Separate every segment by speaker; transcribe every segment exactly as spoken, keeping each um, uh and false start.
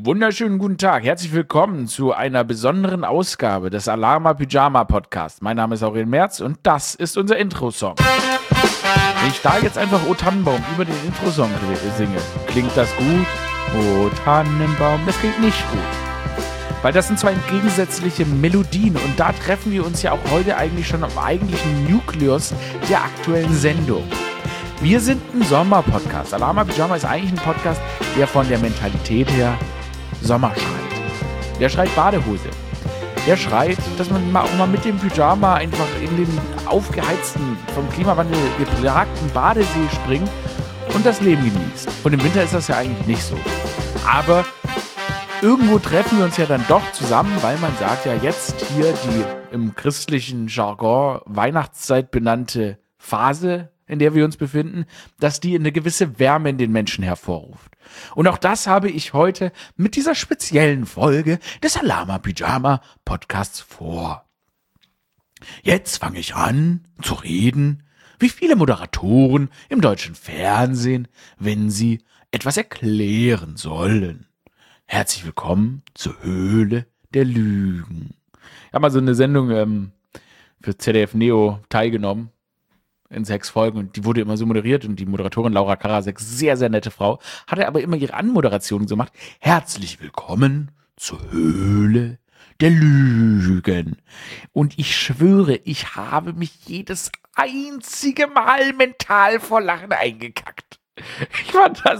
Speaker 1: Wunderschönen guten Tag. Herzlich willkommen zu einer besonderen Ausgabe des Alama Pyjama Podcast. Mein Name ist Aurel Merz und das ist unser Intro-Song. Wenn ich da jetzt einfach O Tannenbaum über den Intro-Song singe, klingt das gut? O Tannenbaum, das klingt nicht gut. Weil das sind zwei entgegensätzliche Melodien und da treffen wir uns ja auch heute eigentlich schon am eigentlichen Nukleus der aktuellen Sendung. Wir sind ein Sommer-Podcast. Alama Pyjama ist eigentlich ein Podcast, der von der Mentalität her Sommer schreit. Der schreit Badehose. Der schreit, dass man auch mal mit dem Pyjama einfach in den aufgeheizten, vom Klimawandel geplagten Badesee springt und das Leben genießt. Und im Winter ist das ja eigentlich nicht so. Aber irgendwo treffen wir uns ja dann doch zusammen, weil man sagt ja jetzt hier die im christlichen Jargon Weihnachtszeit benannte Phase, in der wir uns befinden, dass die eine gewisse Wärme in den Menschen hervorruft. Und auch das habe ich heute mit dieser speziellen Folge des Alama Pyjama Podcasts vor. Jetzt fange ich an zu reden, wie viele Moderatoren im deutschen Fernsehen, wenn sie etwas erklären sollen. Herzlich willkommen zur Höhle der Lügen. Ich habe mal so eine Sendung ähm, für Z D F Neo teilgenommen. In sechs Folgen und die wurde immer so moderiert und die Moderatorin Laura Karasek, sehr, sehr nette Frau, hatte aber immer ihre Anmoderation so gemacht. Herzlich willkommen zur Höhle der Lügen. Und ich schwöre, ich habe mich jedes einzige Mal mental vor Lachen eingekackt. Ich fand das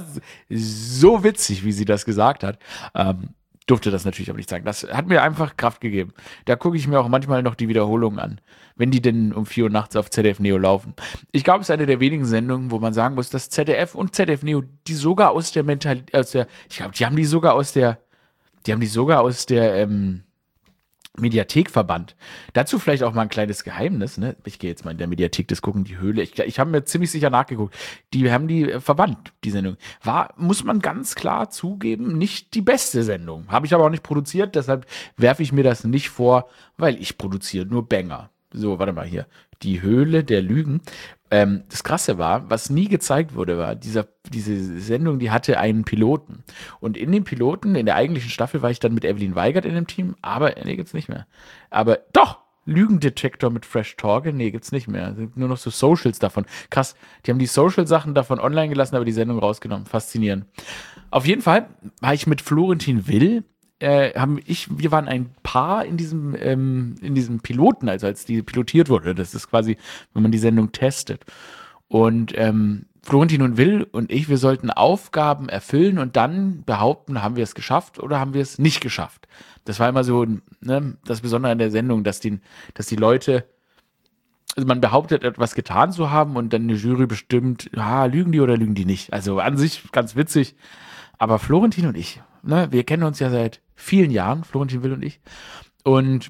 Speaker 1: so witzig, wie sie das gesagt hat. Ähm, durfte das natürlich aber nicht sagen. Das hat mir einfach Kraft gegeben. Da gucke ich mir auch manchmal noch die Wiederholungen an, wenn die denn um vier Uhr nachts auf Z D F Neo laufen. Ich glaube, es ist eine der wenigen Sendungen, wo man sagen muss, dass Z D F und Z D F Neo, die sogar aus der Mentalität, aus der, ich glaube, die haben die sogar aus der, die haben die sogar aus der ähm, Mediathek verbannt. Dazu vielleicht auch mal ein kleines Geheimnis, ne? Ich gehe jetzt mal in der Mediathek das gucken, die Höhle. Ich, ich habe mir ziemlich sicher nachgeguckt. Die haben die äh, verbannt, die Sendung. War, muss man ganz klar zugeben, nicht die beste Sendung. Habe ich aber auch nicht produziert, deshalb werfe ich mir das nicht vor, weil ich produziere nur Banger. So, warte mal hier. Die Höhle der Lügen. Ähm, das Krasse war, was nie gezeigt wurde, war, dieser, diese Sendung, die hatte einen Piloten. Und in dem Piloten, in der eigentlichen Staffel, war ich dann mit Evelyn Weigert in dem Team, aber, nee, gibt's nicht mehr. Aber doch, Lügendetektor mit Fresh Torge, nee, gibt's nicht mehr. Sind nur noch so Socials davon. Krass, die haben die Social-Sachen davon online gelassen, aber die Sendung rausgenommen. Faszinierend. Auf jeden Fall war ich mit Florentin Will, Äh, haben ich, wir waren ein Paar in diesem, ähm, in diesem Piloten, also als die pilotiert wurde. Das ist quasi, wenn man die Sendung testet. Und ähm, Florentin und Will und ich, wir sollten Aufgaben erfüllen und dann behaupten, haben wir es geschafft oder haben wir es nicht geschafft. Das war immer so, ne, das Besondere an der Sendung, dass die, dass die Leute, also man behauptet, etwas getan zu haben und dann eine Jury bestimmt, ah, lügen die oder lügen die nicht. Also an sich ganz witzig. Aber Florentin und ich, ne, wir kennen uns ja seit vielen Jahren, Florentin Will und ich. Und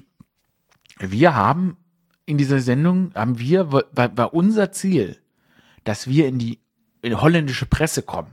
Speaker 1: wir haben in dieser Sendung, haben wir, war, war unser Ziel, dass wir in die, in die holländische Presse kommen.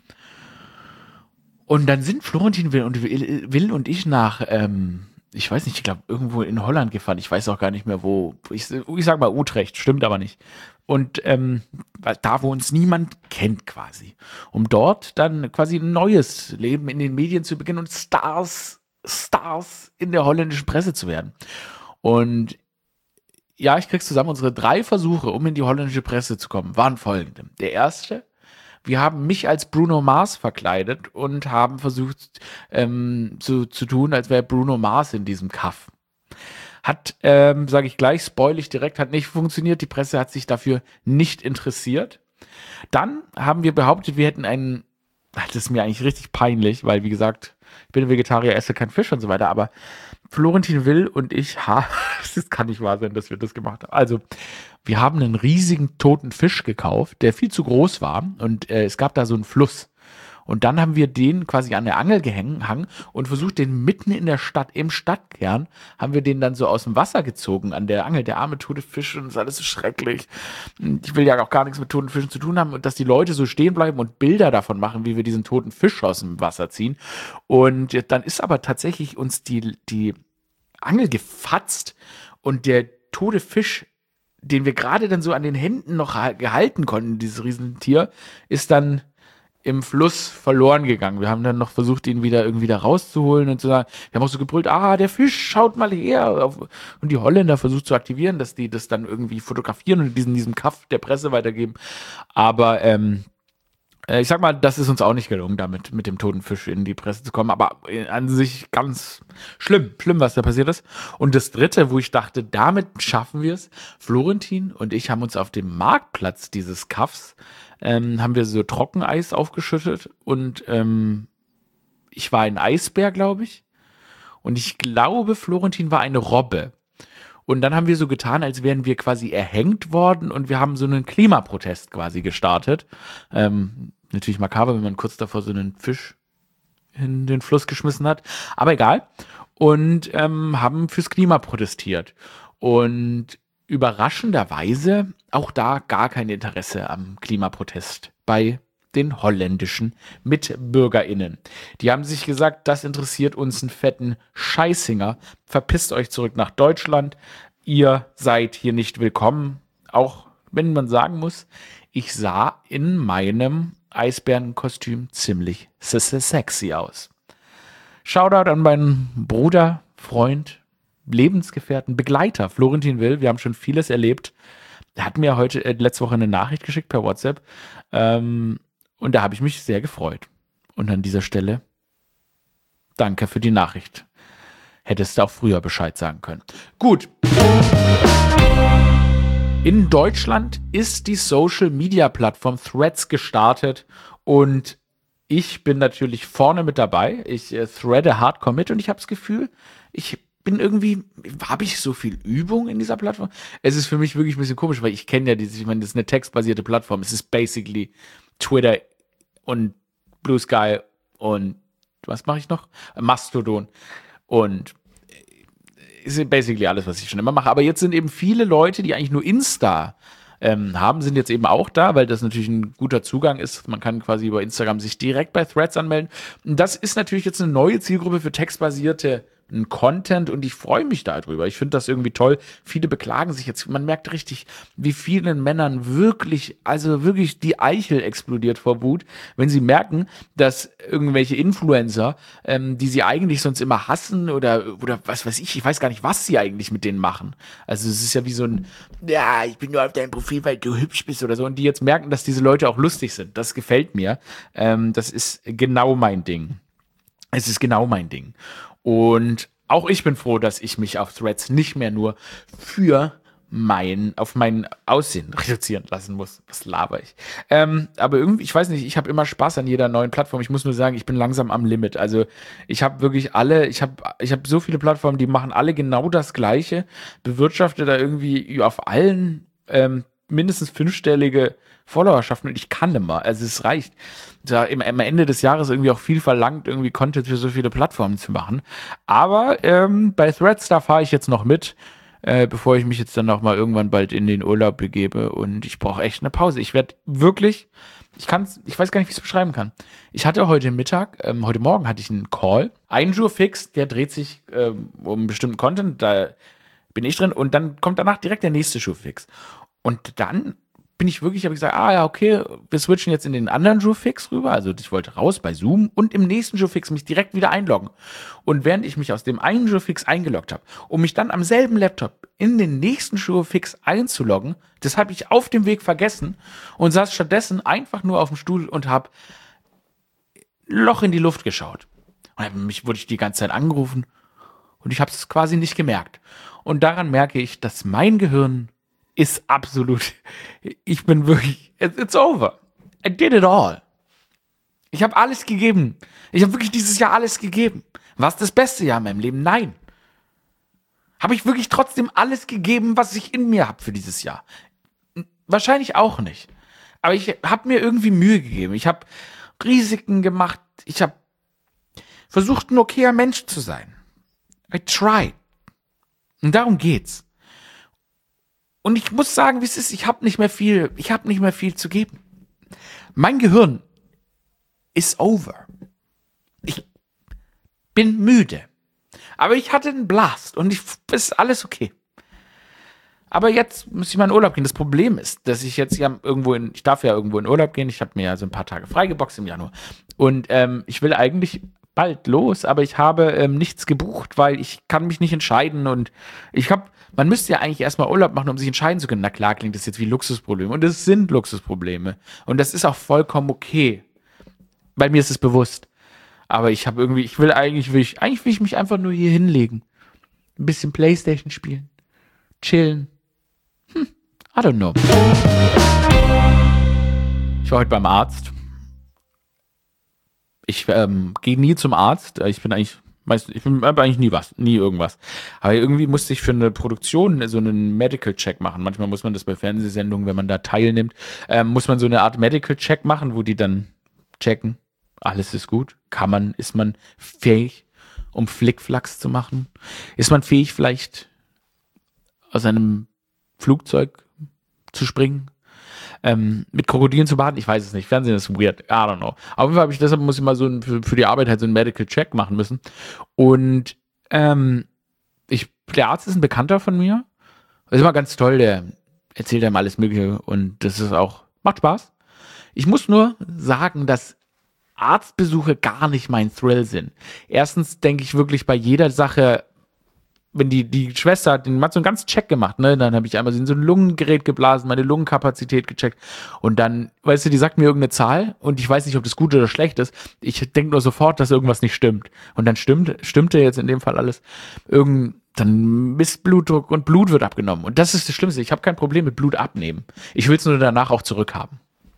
Speaker 1: Und dann sind Florentin Will und, Will und ich nach, ähm, ich weiß nicht, ich glaube, irgendwo in Holland gefahren. Ich weiß auch gar nicht mehr, wo. Ich, ich sag mal Utrecht, stimmt aber nicht. Und ähm, da, wo uns niemand kennt quasi. Um dort dann quasi ein neues Leben in den Medien zu beginnen und Stars, Stars in der holländischen Presse zu werden. Und ja, ich krieg's zusammen. Unsere drei Versuche, um in die holländische Presse zu kommen, waren folgende. Der erste: Wir haben mich als Bruno Mars verkleidet und haben versucht ähm, zu, zu tun, als wäre Bruno Mars in diesem Kaff. Hat, ähm, sage ich gleich, spoil ich direkt, hat nicht funktioniert. Die Presse hat sich dafür nicht interessiert. Dann haben wir behauptet, wir hätten einen, das ist mir eigentlich richtig peinlich, weil wie gesagt, ich bin Vegetarier, esse kein Fisch und so weiter, aber Florentin Will und ich, ha, das kann nicht wahr sein, dass wir das gemacht haben. Also, wir haben einen riesigen toten Fisch gekauft, der viel zu groß war und äh, es gab da so einen Fluss. Und dann haben wir den quasi an der Angel gehangen und versucht, den mitten in der Stadt, im Stadtkern, haben wir den dann so aus dem Wasser gezogen an der Angel, der arme tote Fisch, und das ist alles so schrecklich. Ich will ja auch gar nichts mit toten Fischen zu tun haben und dass die Leute so stehen bleiben und Bilder davon machen, wie wir diesen toten Fisch aus dem Wasser ziehen. Und dann ist aber tatsächlich uns die, die Angel gefatzt und der tote Fisch, den wir gerade dann so an den Händen noch gehalten konnten, dieses Riesentier, ist dann im Fluss verloren gegangen. Wir haben dann noch versucht, ihn wieder irgendwie da rauszuholen und zu sagen, wir haben auch so gebrüllt, ah, der Fisch, schaut mal her. Und die Holländer versucht zu aktivieren, dass die das dann irgendwie fotografieren und diesen, diesem Kaff der Presse weitergeben. Aber ähm, ich sag mal, das ist uns auch nicht gelungen, damit mit dem toten Fisch in die Presse zu kommen. Aber an sich ganz schlimm, schlimm, was da passiert ist. Und das Dritte, wo ich dachte, damit schaffen wir es. Florentin und ich haben uns auf dem Marktplatz dieses Kaffs, ähm, haben wir so Trockeneis aufgeschüttet. Und ähm, ich war ein Eisbär, glaube ich. Und ich glaube, Florentin war eine Robbe. Und dann haben wir so getan, als wären wir quasi erhängt worden und wir haben so einen Klimaprotest quasi gestartet. Ähm, natürlich makaber, wenn man kurz davor so einen Fisch in den Fluss geschmissen hat. Aber egal. Und ähm, haben fürs Klima protestiert. Und überraschenderweise auch da gar kein Interesse am Klimaprotest bei den holländischen MitbürgerInnen. Die haben sich gesagt, das interessiert uns einen fetten Scheißinger. Verpisst euch zurück nach Deutschland. Ihr seid hier nicht willkommen. Auch wenn man sagen muss, ich sah in meinem Eisbärenkostüm ziemlich sexy aus. Shoutout an meinen Bruder, Freund, Lebensgefährten, Begleiter, Florentin Will. Wir haben schon vieles erlebt. Er hat mir heute, äh, letzte Woche eine Nachricht geschickt per WhatsApp. Ähm, Und da habe ich mich sehr gefreut. Und an dieser Stelle, danke für die Nachricht. Hättest du auch früher Bescheid sagen können. Gut. In Deutschland ist die Social-Media-Plattform Threads gestartet und ich bin natürlich vorne mit dabei. Ich äh, threade hardcore mit und ich habe das Gefühl, ich bin irgendwie, habe ich so viel Übung in dieser Plattform? Es ist für mich wirklich ein bisschen komisch, weil ich kenne ja diese, ich meine, das ist eine textbasierte Plattform. Es ist basically Twitter und Blue Sky und was mache ich noch? Mastodon. Und ist basically alles, was ich schon immer mache. Aber jetzt sind eben viele Leute, die eigentlich nur Insta ähm, haben, sind jetzt eben auch da, weil das natürlich ein guter Zugang ist. Man kann quasi über Instagram sich direkt bei Threads anmelden. Und das ist natürlich jetzt eine neue Zielgruppe für textbasierte Content und ich freue mich darüber. Ich finde das irgendwie toll. Viele beklagen sich jetzt. Man merkt richtig, wie vielen Männern wirklich, also wirklich die Eichel explodiert vor Wut, wenn sie merken, dass irgendwelche Influencer, ähm, die sie eigentlich sonst immer hassen oder, oder was weiß ich, ich weiß gar nicht, was sie eigentlich mit denen machen. Also es ist ja wie so ein, ja, ich bin nur auf deinem Profil, weil du hübsch bist oder so und die jetzt merken, dass diese Leute auch lustig sind. Das gefällt mir. Ähm, das ist genau mein Ding. Es ist genau mein Ding. Und auch ich bin froh, dass ich mich auf Threads nicht mehr nur für mein, auf mein Aussehen reduzieren lassen muss. Was laber ich? Ähm, aber irgendwie, ich weiß nicht, ich habe immer Spaß an jeder neuen Plattform. Ich muss nur sagen, ich bin langsam am Limit. Also ich habe wirklich alle, ich habe ich hab so viele Plattformen, die machen alle genau das Gleiche. Bewirtschafte da irgendwie auf allen ähm, mindestens fünfstellige Followerschaften und ich kann immer. Also es reicht. Da im, am Ende des Jahres irgendwie auch viel verlangt, irgendwie Content für so viele Plattformen zu machen. Aber ähm, bei Threads, da fahre ich jetzt noch mit, äh, bevor ich mich jetzt dann noch mal irgendwann bald in den Urlaub begebe und ich brauche echt eine Pause. Ich werde wirklich, ich kann's, ich weiß gar nicht, wie ich es beschreiben kann. Ich hatte heute Mittag, ähm, heute Morgen hatte ich einen Call, ein Jour fix, der dreht sich ähm, um einen bestimmten Content, da bin ich drin und dann kommt danach direkt der nächste Jour fix. Und dann bin ich wirklich, habe ich gesagt, ah ja, okay, wir switchen jetzt in den anderen Jour-Fix rüber. Also ich wollte raus bei Zoom und im nächsten Jour-Fix mich direkt wieder einloggen. Und während ich mich aus dem einen Jour-Fix eingeloggt habe, um mich dann am selben Laptop in den nächsten Jour-Fix einzuloggen, das habe ich auf dem Weg vergessen und saß stattdessen einfach nur auf dem Stuhl und habe Loch in die Luft geschaut. Und mich wurde ich die ganze Zeit angerufen und ich habe es quasi nicht gemerkt. Und daran merke ich, dass mein Gehirn ist absolut, ich bin wirklich, it's over. I did it all. Ich habe alles gegeben. Ich habe wirklich dieses Jahr alles gegeben. War es das beste Jahr in meinem Leben? Nein. Habe ich wirklich trotzdem alles gegeben, was ich in mir habe für dieses Jahr? Wahrscheinlich auch nicht. Aber ich habe mir irgendwie Mühe gegeben. Ich habe Risiken gemacht. Ich habe versucht, ein okayer Mensch zu sein. I tried. Und darum geht's. Und ich muss sagen, wie es ist, ich habe nicht mehr viel, ich habe nicht mehr viel zu geben. Mein Gehirn ist over. Ich bin müde. Aber ich hatte einen Blast und ich, ist alles okay. Aber jetzt muss ich mal in Urlaub gehen. Das Problem ist, dass ich jetzt ja irgendwo in, ich darf ja irgendwo in Urlaub gehen. Ich habe mir ja so ein paar Tage freigeboxt im Januar. Und ähm, ich will eigentlich bald los, aber ich habe ähm, nichts gebucht, weil ich kann mich nicht entscheiden. Und ich habe, man müsste ja eigentlich erstmal Urlaub machen, um sich entscheiden zu können. Na klar, klingt das jetzt wie Luxusprobleme. Und es sind Luxusprobleme. Und das ist auch vollkommen okay. Weil mir ist es bewusst. Aber ich habe irgendwie, ich will eigentlich, will ich, eigentlich will ich mich einfach nur hier hinlegen. Ein bisschen Playstation spielen. Chillen. Hm, I don't know. Ich war heute beim Arzt. Ich ähm, gehe nie zum Arzt. Ich bin eigentlich, meist, ich bin eigentlich nie was, nie irgendwas. Aber irgendwie musste ich für eine Produktion so einen Medical Check machen. Manchmal muss man das bei Fernsehsendungen, wenn man da teilnimmt, ähm, muss man so eine Art Medical Check machen, wo die dann checken, alles ist gut. Kann man, ist man fähig, um Flickflacks zu machen? Ist man fähig, vielleicht aus einem Flugzeug zu springen? Ähm, mit Krokodilen zu baden? Ich weiß es nicht. Fernsehen ist weird. I don't know. Auf jeden Fall habe ich deshalb, muss ich mal so ein, für, für die Arbeit halt so einen Medical Check machen müssen. Und ähm, ich, der Arzt ist ein Bekannter von mir. Das ist immer ganz toll. Der erzählt einem alles Mögliche und das ist auch, macht Spaß. Ich muss nur sagen, dass Arztbesuche gar nicht mein Thrill sind. Erstens denke ich wirklich bei jeder Sache, wenn die, die Schwester hat, den hat so einen ganzen Check gemacht, ne, dann habe ich einmal in so ein Lungengerät geblasen, meine Lungenkapazität gecheckt und dann, weißt du, die sagt mir irgendeine Zahl und ich weiß nicht, ob das gut oder schlecht ist. Ich denke nur sofort, dass irgendwas nicht stimmt. Und dann stimmt, stimmte jetzt in dem Fall alles. Irgend, dann misst Blutdruck und Blut wird abgenommen. Und das ist das Schlimmste. Ich habe kein Problem mit Blut abnehmen. Ich will es nur danach auch zurückhaben.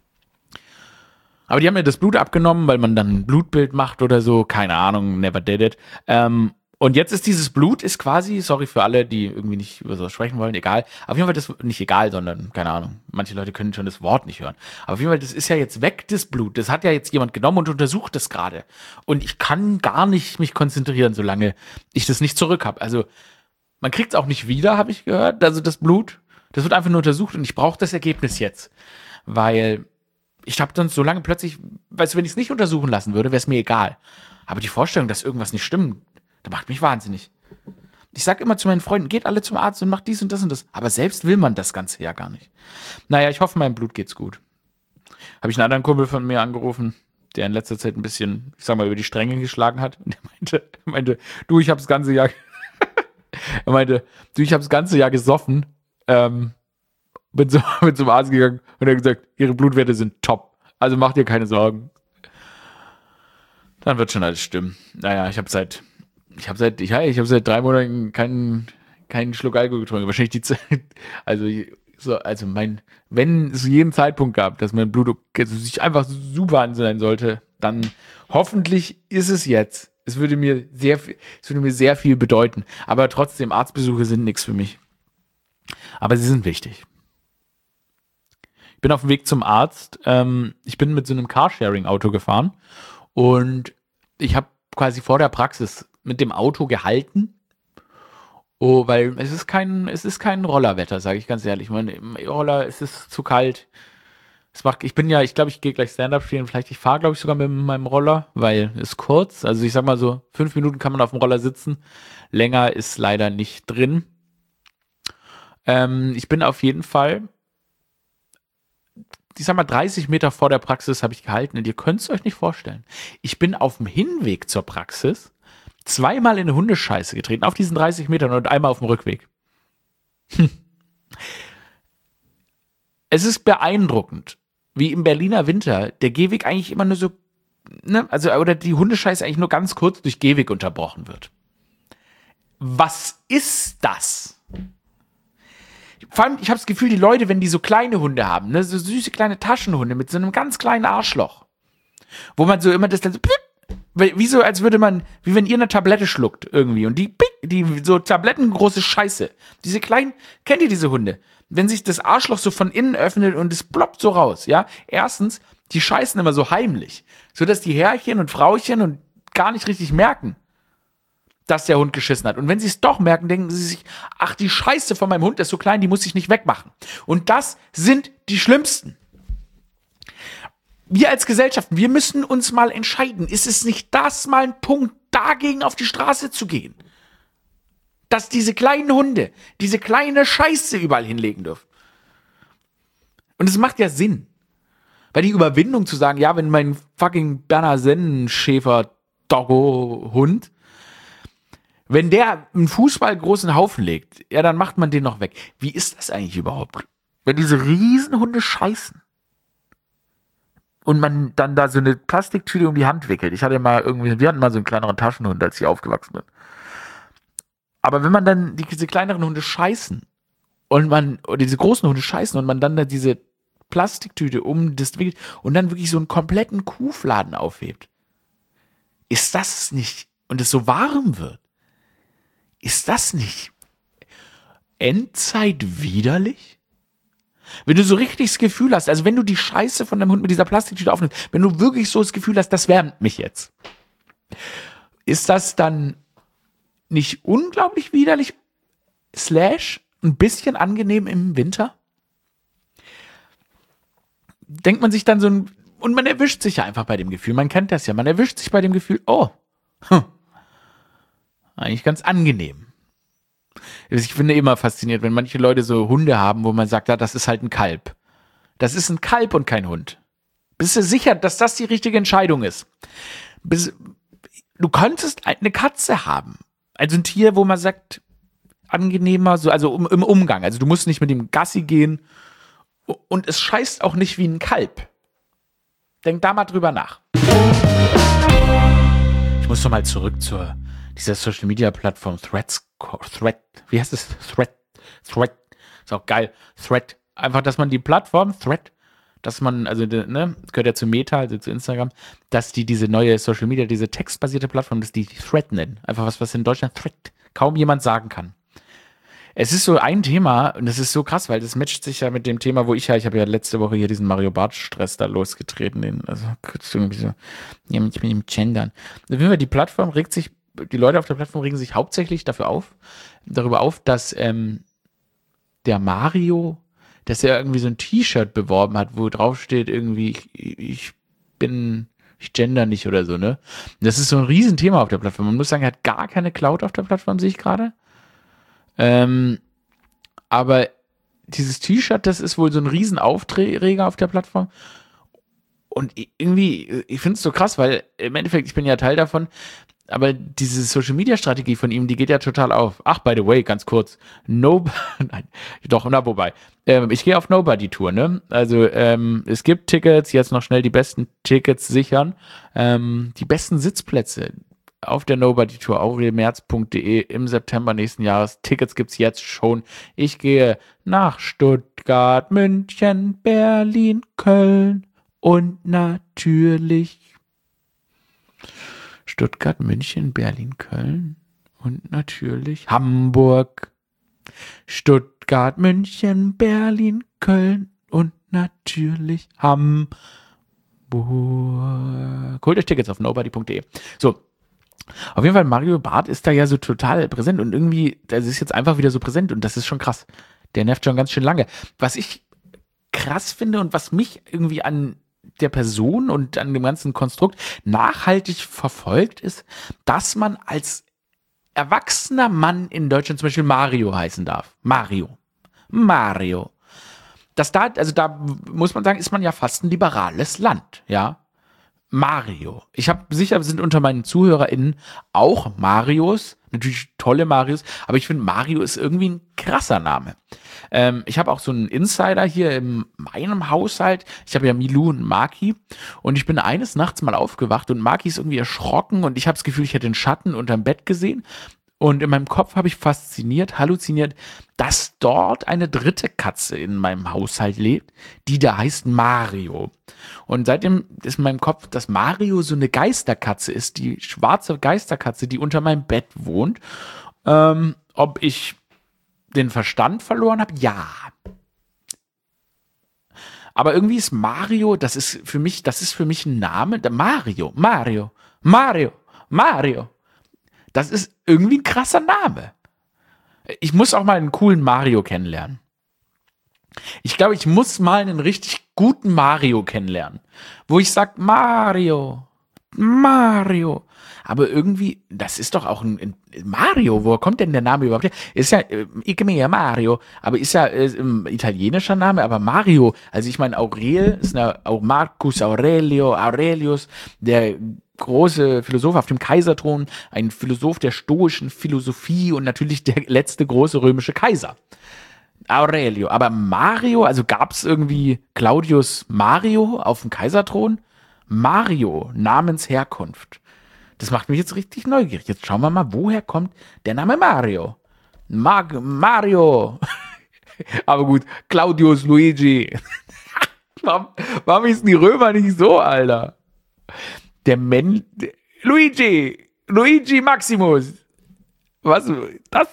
Speaker 1: Aber die haben mir das Blut abgenommen, weil man dann ein Blutbild macht oder so. Keine Ahnung, never did it. Ähm, und jetzt ist dieses Blut, ist quasi, sorry für alle, die irgendwie nicht über sowas sprechen wollen, egal. Auf jeden Fall das, nicht egal, sondern, keine Ahnung, manche Leute können schon das Wort nicht hören. Aber auf jeden Fall, das ist ja jetzt weg, das Blut. Das hat ja jetzt jemand genommen und untersucht das gerade. Und ich kann gar nicht mich konzentrieren, solange ich das nicht zurück habe. Also, man kriegt es auch nicht wieder, habe ich gehört. Also das Blut, das wird einfach nur untersucht und ich brauche das Ergebnis jetzt. Weil ich habe dann so lange plötzlich, weißt du, wenn ich es nicht untersuchen lassen würde, wäre es mir egal. Aber die Vorstellung, dass irgendwas nicht stimmt, das macht mich wahnsinnig. Ich sag immer zu meinen Freunden, geht alle zum Arzt und macht dies und das und das. Aber selbst will man das Ganze ja gar nicht. Naja, ich hoffe, meinem Blut geht's gut. Habe ich einen anderen Kumpel von mir angerufen, der in letzter Zeit ein bisschen, ich sag mal, über die Stränge geschlagen hat. Und der meinte, meinte du, ich habe das ganze Jahr, er meinte, du, ich habe das ganze Jahr gesoffen, ähm, bin, so, bin zum Arzt gegangen und er hat gesagt, ihre Blutwerte sind top. Also mach dir keine Sorgen. Dann wird schon alles stimmen. Naja, ich habe seit, ich habe seit, ich, ich habe seit drei Monaten keinen, keinen Schluck Alkohol getrunken. Wahrscheinlich die Zeit, also, so, also mein, wenn es jeden Zeitpunkt gab, dass mein Blutdruck also sich einfach super an sein sollte, dann hoffentlich ist es jetzt. Es würde mir sehr, es würde mir sehr viel bedeuten. Aber trotzdem, Arztbesuche sind nichts für mich. Aber sie sind wichtig. Ich bin auf dem Weg zum Arzt. Ähm, ich bin mit so einem Carsharing-Auto gefahren und ich habe quasi vor der Praxis mit dem Auto gehalten. Oh, weil es ist kein, es ist kein Rollerwetter, sage ich ganz ehrlich. Mein im Roller, es ist zu kalt. Es macht, ich bin ja, ich glaube, ich gehe gleich Stand-Up spielen. Vielleicht, ich fahre, glaube ich, sogar mit meinem Roller, weil es kurz. Also ich sag mal so, fünf Minuten kann man auf dem Roller sitzen. Länger ist leider nicht drin. Ähm, ich bin auf jeden Fall, ich sag mal, dreißig Meter vor der Praxis habe ich gehalten. Und ihr könnt es euch nicht vorstellen. Ich bin auf dem Hinweg zur Praxis zweimal in eine Hundescheiße getreten, auf diesen dreißig Metern und einmal auf dem Rückweg. Hm. Es ist beeindruckend, wie im Berliner Winter der Gehweg eigentlich immer nur so, ne, also, oder die Hundescheiße eigentlich nur ganz kurz durch Gehweg unterbrochen wird. Was ist das? Vor allem, ich habe das Gefühl, die Leute, wenn die so kleine Hunde haben, ne, so süße kleine Taschenhunde mit so einem ganz kleinen Arschloch, wo man so immer das dann so, wie so, als würde man, wie wenn ihr eine Tablette schluckt irgendwie und die, die so tablettengroße Scheiße, diese kleinen, kennt ihr diese Hunde? Wenn sich das Arschloch so von innen öffnet und es ploppt so raus, ja? Erstens, die scheißen immer so heimlich, sodass die Herrchen und Frauchen und gar nicht richtig merken, dass der Hund geschissen hat. Und wenn sie es doch merken, denken sie sich, ach, die Scheiße von meinem Hund ist so klein, die muss ich nicht wegmachen. Und das sind die Schlimmsten. Wir als Gesellschaft, wir müssen uns mal entscheiden, ist es nicht das mal ein Punkt, dagegen auf die Straße zu gehen? dass diese kleinen Hunde diese kleine Scheiße überall hinlegen dürfen. Und es macht ja Sinn. Weil die Überwindung zu sagen, ja, wenn mein fucking Berner Sennenschäfer Doggo Hund, wenn der einen Fußball großen Haufen legt, ja, dann macht man den noch weg. Wie ist das eigentlich überhaupt? Wenn diese Riesenhunde scheißen und man dann da so eine Plastiktüte um die Hand wickelt. Ich hatte mal irgendwie, wir hatten mal so einen kleineren Taschenhund, als ich aufgewachsen bin. Aber wenn man dann die, diese kleineren Hunde scheißen und man, oder diese großen Hunde scheißen und man dann da diese Plastiktüte um das wickelt und dann wirklich so einen kompletten Kuhfladen aufhebt, ist das nicht, und es so warm wird, ist das nicht Endzeit widerlich? Wenn du so richtig das Gefühl hast, also wenn du die Scheiße von deinem Hund mit dieser Plastiktüte aufnimmst, wenn du wirklich so das Gefühl hast, das wärmt mich jetzt, ist das dann nicht unglaublich widerlich, slash ein bisschen angenehm im Winter? Denkt man sich dann so ein, und man erwischt sich ja einfach bei dem Gefühl, man kennt das ja, man erwischt sich bei dem Gefühl, oh, hm, eigentlich ganz angenehm. Ich finde immer faszinierend, wenn manche Leute so Hunde haben, wo man sagt, ja, das ist halt ein Kalb. Das ist ein Kalb und kein Hund. Bist du sicher, dass das die richtige Entscheidung ist? Du könntest eine Katze haben. Also ein Tier, wo man sagt, angenehmer, so, also im Umgang. Also du musst nicht mit dem Gassi gehen und es scheißt auch nicht wie ein Kalb. Denk da mal drüber nach. Ich muss doch mal zurück zur dieser Social Media Plattform Threads, Thread, wie heißt es? Thread, Thread, ist auch geil. Thread, einfach, dass man die Plattform Thread, dass man, also, ne, gehört ja zu Meta, also zu Instagram, dass die diese neue Social Media, diese textbasierte Plattform, dass die Thread nennen. Einfach was, was in Deutschland Thread kaum jemand sagen kann. Es ist so ein Thema, und das ist so krass, weil das matcht sich ja mit dem Thema, wo ich ja, ich habe ja letzte Woche hier diesen Mario Barth-Stress da losgetreten, den, also, irgendwie so, ja, mit dem Gendern. Die Plattform regt sich, die Leute auf der Plattform regen sich hauptsächlich dafür auf, darüber auf, dass ähm, der Mario, dass er irgendwie so ein T-Shirt beworben hat, wo drauf steht irgendwie, ich, ich bin, ich gender nicht oder so, ne? Das ist so ein Riesenthema auf der Plattform. Man muss sagen, er hat gar keine Cloud auf der Plattform, sehe ich gerade. Ähm, aber dieses T-Shirt, das ist wohl so ein Riesenaufreger auf der Plattform. Und irgendwie, ich finde es so krass, weil im Endeffekt, ich bin ja Teil davon, aber diese Social-Media-Strategie von ihm, die geht ja total auf. Ach, by the way, ganz kurz, no, nein, doch, na, wobei, ähm, ich gehe auf Nobody-Tour, ne? Also, ähm, es gibt Tickets, jetzt noch schnell die besten Tickets sichern, ähm, die besten Sitzplätze auf der Nobody-Tour, aurelmerz punkt de im September nächsten Jahres. Tickets gibt's jetzt schon. Ich gehe nach Stuttgart, München, Berlin, Köln und natürlich Stuttgart, München, Berlin, Köln und natürlich Hamburg. Stuttgart, München, Berlin, Köln und natürlich Hamburg. Holt euch Tickets auf nobody punkt de. So, auf jeden Fall, Mario Barth ist da ja so total präsent und irgendwie, das ist jetzt einfach wieder so präsent und das ist schon krass. Der nervt schon ganz schön lange. Was ich krass finde und was mich irgendwie an der Person und an dem ganzen Konstrukt nachhaltig verfolgt, ist, dass man als erwachsener Mann in Deutschland zum Beispiel Mario heißen darf. Mario. Mario. Das da, also da muss man sagen, ist man ja fast ein liberales Land, ja. Mario. Ich habe sicher, sind unter meinen ZuhörerInnen auch Marios, natürlich tolle Marios, aber ich finde, Mario ist irgendwie ein krasser Name. Ähm, ich habe auch so einen Insider hier in meinem Haushalt. Ich habe ja Milou und Maki und ich bin eines Nachts mal aufgewacht und Maki ist irgendwie erschrocken und ich habe das Gefühl, ich hätte den Schatten unterm Bett gesehen. Und in meinem Kopf habe ich fasziniert, halluziniert, dass dort eine dritte Katze in meinem Haushalt lebt, die da heißt Mario. Und seitdem ist in meinem Kopf, dass Mario so eine Geisterkatze ist, die schwarze Geisterkatze, die unter meinem Bett wohnt. Ähm, ob ich den Verstand verloren habe? Ja. Aber irgendwie ist Mario, das ist für mich, das ist für mich ein Name. Der Mario, Mario, Mario, Mario. Das ist irgendwie ein krasser Name. Ich muss auch mal einen coolen Mario kennenlernen. Ich glaube, ich muss mal einen richtig guten Mario kennenlernen. Wo ich sage, Mario, Mario. Aber irgendwie, das ist doch auch ein, ein Mario. Woher kommt denn der Name überhaupt her? Ist ja, äh, ich mir ja Mario, aber ist ja äh, ein italienischer Name, aber Mario. Also ich meine, Aurel ist eine, auch Marcus Aurelio, Aurelius, der große Philosoph auf dem Kaiserthron, ein Philosoph der stoischen Philosophie und natürlich der letzte große römische Kaiser. Aurelio. Aber Mario, also gab es irgendwie Claudius Mario auf dem Kaiserthron? Mario, Namensherkunft. Das macht mich jetzt richtig neugierig. Jetzt schauen wir mal, woher kommt der Name Mario? Mag Mario. Aber gut, Claudius Luigi. warum, warum hießen die Römer nicht so, Alter? Der Men... Luigi. Luigi Maximus. Was? Das?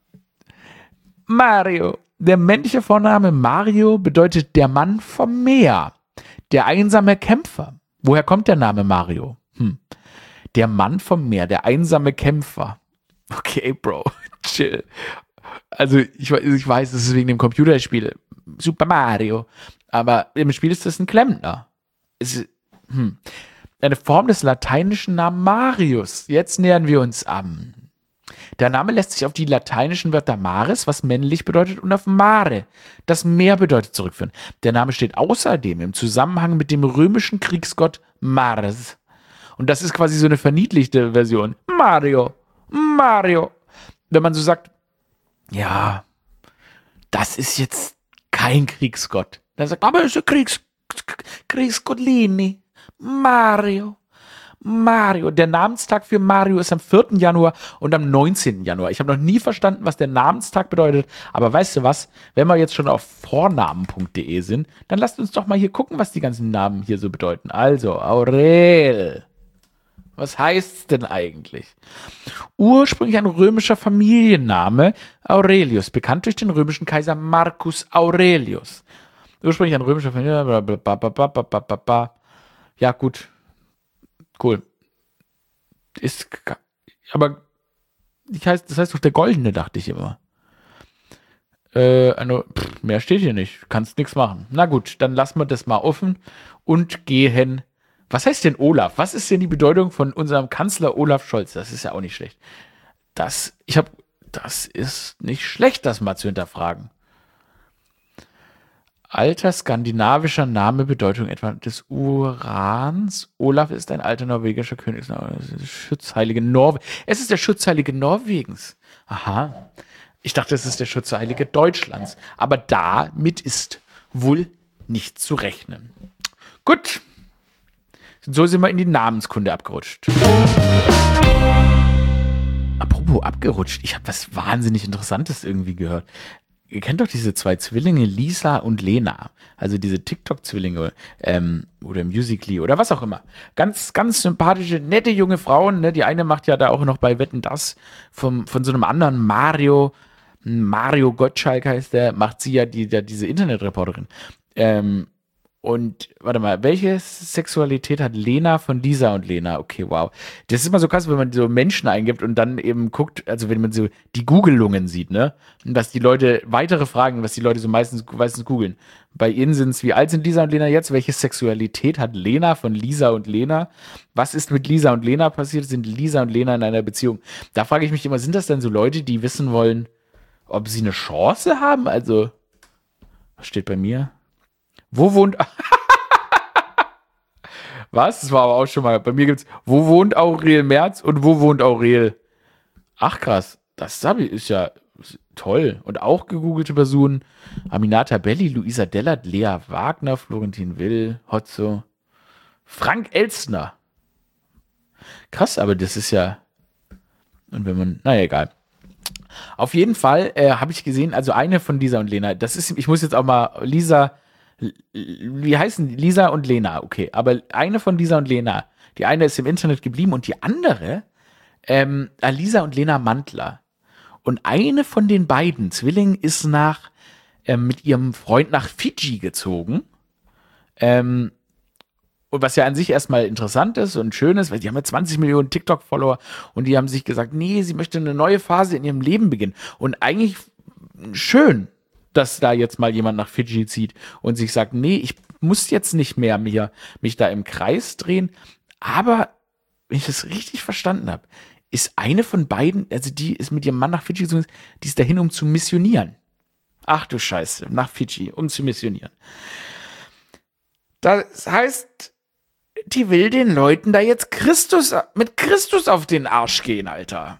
Speaker 1: Mario. Der männliche Vorname Mario bedeutet der Mann vom Meer. Der einsame Kämpfer. Woher kommt der Name Mario? Hm. Der Mann vom Meer, der einsame Kämpfer. Okay, Bro, chill. Also ich, ich weiß, es ist wegen dem Computerspiel Super Mario, aber im Spiel ist das ein Klempner. Es ist, hm. Eine Form des lateinischen Namen Marius. Jetzt nähern wir uns an. Der Name lässt sich auf die lateinischen Wörter maris, was männlich bedeutet, und auf mare, das Meer bedeutet, zurückführen. Der Name steht außerdem im Zusammenhang mit dem römischen Kriegsgott Mars. Und das ist quasi so eine verniedlichte Version. Mario, Mario. Wenn man so sagt, ja, das ist jetzt kein Kriegsgott. Dann sagt man, aber es ist ein Kriegs Kriegsgottlini. Mario. Mario. Der Namenstag für Mario ist am vierten Januar und am neunzehnten Januar. Ich habe noch nie verstanden, was der Namenstag bedeutet. Aber weißt du was? Wenn wir jetzt schon auf vornamen punkt de sind, dann lasst uns doch mal hier gucken, was die ganzen Namen hier so bedeuten. Also, Aurel. Was heißt's denn eigentlich? Ursprünglich ein römischer Familienname, Aurelius, bekannt durch den römischen Kaiser Marcus Aurelius. Ursprünglich ein römischer Familienname, ja gut, cool. Ist, aber ich heißt, das heißt doch der Goldene, dachte ich immer. Äh, eine, pff, mehr steht hier nicht, kannst nichts machen. Na gut, dann lassen wir das mal offen und gehen. Was heißt denn Olaf? Was ist denn die Bedeutung von unserem Kanzler Olaf Scholz? Das ist ja auch nicht schlecht. Das, ich habe, das ist nicht schlecht, das mal zu hinterfragen. Alter skandinavischer Name, Bedeutung etwa des Urans. Olaf ist ein alter norwegischer Königsname. Schutzheilige Norwe. Es ist der Schutzheilige Norwegens. Aha. Ich dachte, es ist der Schutzheilige Deutschlands. Aber damit ist wohl nicht zu rechnen. Gut. So sind wir in die Namenskunde abgerutscht. Apropos abgerutscht, ich habe was wahnsinnig Interessantes irgendwie gehört. Ihr kennt doch diese zwei Zwillinge, Lisa und Lena. Also diese TikTok-Zwillinge ähm, oder Musical.ly oder was auch immer. Ganz, ganz sympathische, nette junge Frauen. Ne? Die eine macht ja da auch noch bei Wetten, dass vom, von so einem anderen Mario, Mario Gottschalk heißt der, macht sie ja die, die, diese Internetreporterin. Ähm, Und, warte mal, welche Sexualität hat Lena von Lisa und Lena? Okay, wow. Das ist immer so krass, wenn man so Menschen eingibt und dann eben guckt, also wenn man so die Googelungen sieht, ne? Und was die Leute, weitere Fragen, was die Leute so meistens, meistens googeln. Bei ihnen sind es, wie alt sind Lisa und Lena jetzt? Welche Sexualität hat Lena von Lisa und Lena? Was ist mit Lisa und Lena passiert? Sind Lisa und Lena in einer Beziehung? Da frage ich mich immer, sind das denn so Leute, die wissen wollen, ob sie eine Chance haben? Also, was steht bei mir? Wo wohnt... Was? Das war aber auch schon mal... Bei mir gibt's... Wo wohnt Aurel Merz und wo wohnt Aurel? Ach krass. Das ist ja toll. Und auch gegoogelte Personen. Aminata Belli, Luisa Dellert, Lea Wagner, Florentin Will, Hotzo, Frank Elstner. Krass, aber das ist ja... Und wenn man... Naja, egal. Auf jeden Fall äh, habe ich gesehen, also eine von Lisa und Lena, das ist... Ich muss jetzt auch mal... Lisa... Wie heißen die? Lisa und Lena, okay. Aber eine von Lisa und Lena, die eine ist im Internet geblieben und die andere, ähm, Lisa und Lena Mantler. Und eine von den beiden Zwillingen ist nach, ähm, mit ihrem Freund nach Fidschi gezogen. Ähm, und was ja an sich erstmal interessant ist und schön ist, weil die haben ja zwanzig Millionen TikTok-Follower und die haben sich gesagt, nee, sie möchte eine neue Phase in ihrem Leben beginnen. Und eigentlich schön, dass da jetzt mal jemand nach Fidschi zieht und sich sagt, nee, ich muss jetzt nicht mehr mir, mich da im Kreis drehen, aber wenn ich das richtig verstanden habe, ist eine von beiden, also die ist mit ihrem Mann nach Fidschi gezogen, die ist dahin, um zu missionieren. Ach du Scheiße, nach Fidschi, um zu missionieren. Das heißt, die will den Leuten da jetzt Christus, mit Christus auf den Arsch gehen, Alter.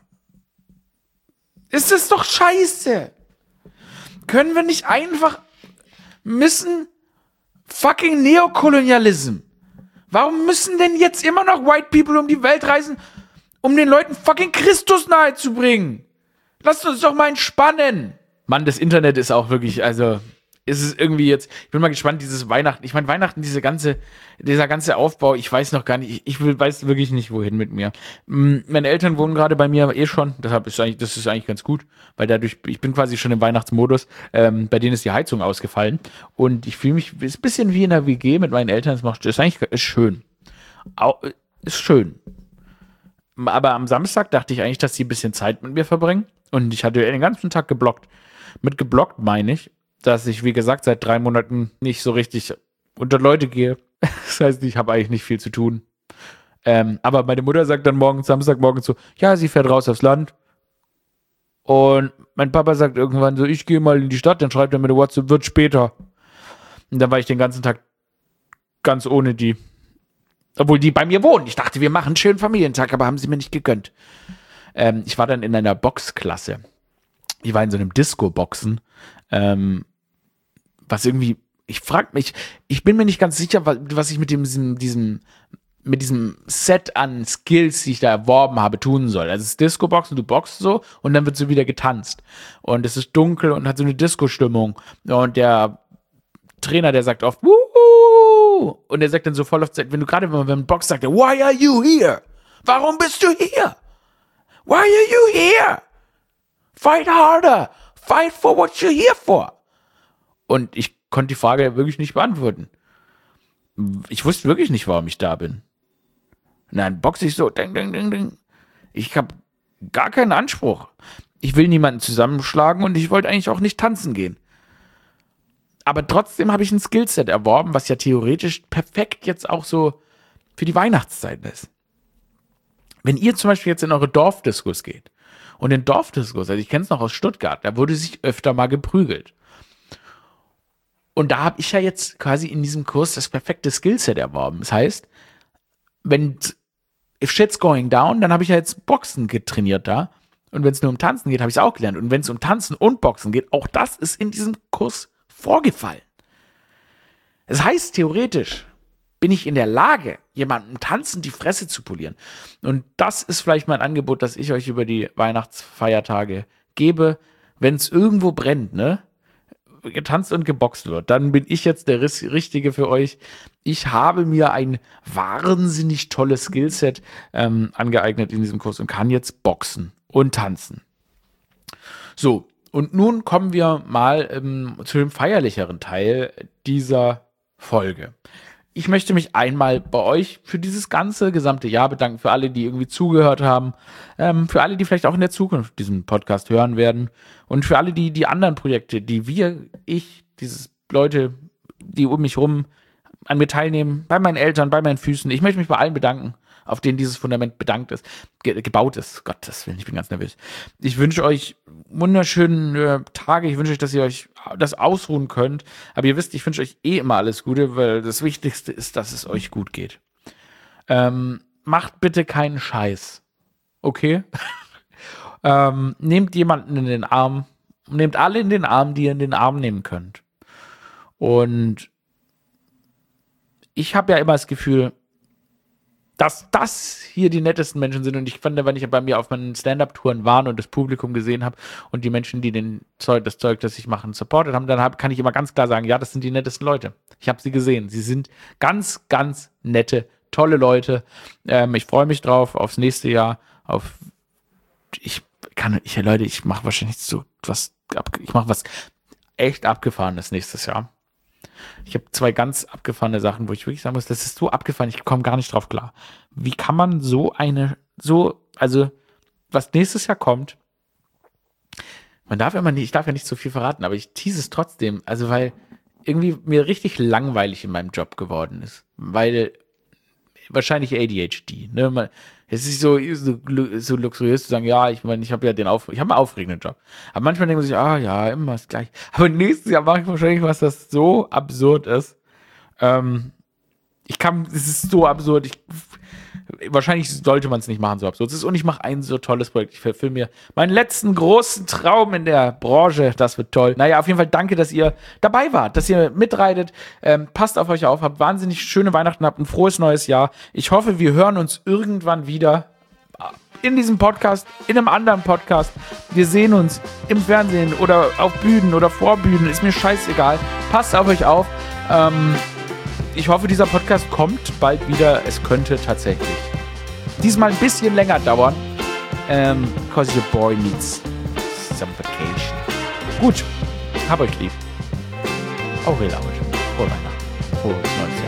Speaker 1: Ist das doch scheiße. Können wir nicht einfach, müssen fucking Neokolonialism. Warum müssen denn jetzt immer noch White People um die Welt reisen, um den Leuten fucking Christus nahezubringen? Lasst uns doch mal entspannen. Mann, das Internet ist auch wirklich, also, ist es irgendwie jetzt, ich bin mal gespannt, dieses Weihnachten, ich meine, Weihnachten, diese ganze, dieser ganze Aufbau, ich weiß noch gar nicht, ich, ich will, weiß wirklich nicht, wohin mit mir. M- Meine Eltern wohnen gerade bei mir eh schon, deshalb ist eigentlich, das ist eigentlich ganz gut, weil dadurch, ich bin quasi schon im Weihnachtsmodus, ähm, bei denen ist die Heizung ausgefallen und ich fühle mich, ist ein bisschen wie in der W G mit meinen Eltern, das macht, ist eigentlich, ist schön. Au, ist schön. Aber am Samstag dachte ich eigentlich, dass sie ein bisschen Zeit mit mir verbringen und ich hatte den ganzen Tag geblockt. Mit geblockt meine ich, dass ich, wie gesagt, seit drei Monaten nicht so richtig unter Leute gehe. Das heißt, ich habe eigentlich nicht viel zu tun. Ähm, aber meine Mutter sagt dann morgen, Samstagmorgen so, ja, sie fährt raus aufs Land. Und mein Papa sagt irgendwann so, ich gehe mal in die Stadt, dann schreibt er mir eine WhatsApp, wird später. Und dann war ich den ganzen Tag ganz ohne die. Obwohl die bei mir wohnen. Ich dachte, wir machen einen schönen Familientag, aber haben sie mir nicht gegönnt. Ähm, ich war dann in einer Boxklasse. Ich war in so einem Disco-Boxen. Ähm, was irgendwie, ich frag mich, ich bin mir nicht ganz sicher, was, was ich mit dem, diesem, diesem, mit diesem Set an Skills, die ich da erworben habe, tun soll. Also es ist Disco-Boxen, du boxst so und dann wird so wieder getanzt. Und es ist dunkel und hat so eine Disco-Stimmung. Und der Trainer, der sagt oft, wuhu! Und der sagt dann so voll oft, wenn du gerade, wenn man boxt, sagt er, why are you here? Warum bist du hier? Why are you here? Fight harder. Fight for what you're here for. Und ich konnte die Frage wirklich nicht beantworten. Ich wusste wirklich nicht, warum ich da bin. Und dann boxe ich so, ding, ding, ding, ding. Ich habe gar keinen Anspruch. Ich will niemanden zusammenschlagen und ich wollte eigentlich auch nicht tanzen gehen. Aber trotzdem habe ich ein Skillset erworben, was ja theoretisch perfekt jetzt auch so für die Weihnachtszeit ist. Wenn ihr zum Beispiel jetzt in eure Dorfdiskos geht und in Dorfdiskos, also ich kenne es noch aus Stuttgart, da wurde sich öfter mal geprügelt. Und da habe ich ja jetzt quasi in diesem Kurs das perfekte Skillset erworben. Das heißt, wenn if shit's going down, dann habe ich ja jetzt Boxen getrainiert da. Und wenn es nur um Tanzen geht, habe ich es auch gelernt. Und wenn es um Tanzen und Boxen geht, auch das ist in diesem Kurs vorgefallen. Das heißt, theoretisch bin ich in der Lage, jemandem tanzend die Fresse zu polieren. Und das ist vielleicht mein Angebot, das ich euch über die Weihnachtsfeiertage gebe. Wenn es irgendwo brennt, ne, getanzt und geboxt wird, dann bin ich jetzt der Richtige für euch. Ich habe mir ein wahnsinnig tolles Skillset ähm, angeeignet in diesem Kurs und kann jetzt boxen und tanzen. So, und nun kommen wir mal ähm, zu dem feierlicheren Teil dieser Folge. Ich möchte mich einmal bei euch für dieses ganze gesamte Jahr bedanken, für alle, die irgendwie zugehört haben, ähm, für alle, die vielleicht auch in der Zukunft diesen Podcast hören werden und für alle, die die anderen Projekte, die wir, ich, dieses Leute, die um mich rum an mir teilnehmen, bei meinen Eltern, bei meinen Füßen. Ich möchte mich bei allen bedanken, auf denen dieses Fundament bedankt ist, ge- gebaut ist. Gottes Willen, ich bin ganz nervös. Ich wünsche euch wunderschöne äh, Tage. Ich wünsche euch, dass ihr euch das ausruhen könnt. Aber ihr wisst, ich wünsche euch eh immer alles Gute, weil das Wichtigste ist, dass es euch gut geht. Ähm, macht bitte keinen Scheiß. Okay? ähm, nehmt jemanden in den Arm. Nehmt alle in den Arm, die ihr in den Arm nehmen könnt. Und ich habe ja immer das Gefühl, dass das hier die nettesten Menschen sind. Und ich fand, wenn ich bei mir auf meinen Stand-Up-Touren war und das Publikum gesehen habe und die Menschen, die den Zeug, das Zeug, das ich mache, supportet haben, dann hab, kann ich immer ganz klar sagen, ja, das sind die nettesten Leute. Ich habe sie gesehen. Sie sind ganz, ganz nette, tolle Leute. Ähm, ich freue mich drauf, aufs nächste Jahr. Auf ich kann, ich Leute, ich mache wahrscheinlich so was, ich mache was echt Abgefahrenes nächstes Jahr. Ich habe zwei ganz abgefahrene Sachen, wo ich wirklich sagen muss, das ist so abgefahren, ich komme gar nicht drauf klar. Wie kann man so eine, so, also, was nächstes Jahr kommt, man darf immer nicht, ich darf ja nicht so viel verraten, aber ich tease es trotzdem, also, weil irgendwie mir richtig langweilig in meinem Job geworden ist. Weil wahrscheinlich A D H D. Ne? Man, es ist so, so, so luxuriös zu sagen, ja, ich meine, ich habe ja den Auf, ich habe einen aufregenden Job. Aber manchmal denkt man sich, ah ja, immer das Gleiche. Aber nächstes Jahr mache ich wahrscheinlich was, das so absurd ist. Ähm, ich kann, es ist so absurd. Ich, wahrscheinlich sollte man es nicht machen, so absurd. Es ist, und ich mache ein so tolles Projekt. Ich verfilme mir meinen letzten großen Traum in der Branche. Das wird toll. Naja, auf jeden Fall danke, dass ihr dabei wart, dass ihr mitreitet. Ähm, passt auf euch auf, habt wahnsinnig schöne Weihnachten, habt ein frohes neues Jahr. Ich hoffe, wir hören uns irgendwann wieder in diesem Podcast, in einem anderen Podcast. Wir sehen uns im Fernsehen oder auf Bühnen oder vor Bühnen. Ist mir scheißegal. Passt auf euch auf. Ähm, Ich hoffe, dieser Podcast kommt bald wieder. Es könnte tatsächlich diesmal ein bisschen länger dauern. Ähm, because your boy needs some vacation. Gut, hab euch lieb. Aurel Ausch. Frohe Weihnachten. Frohes neues Jahr.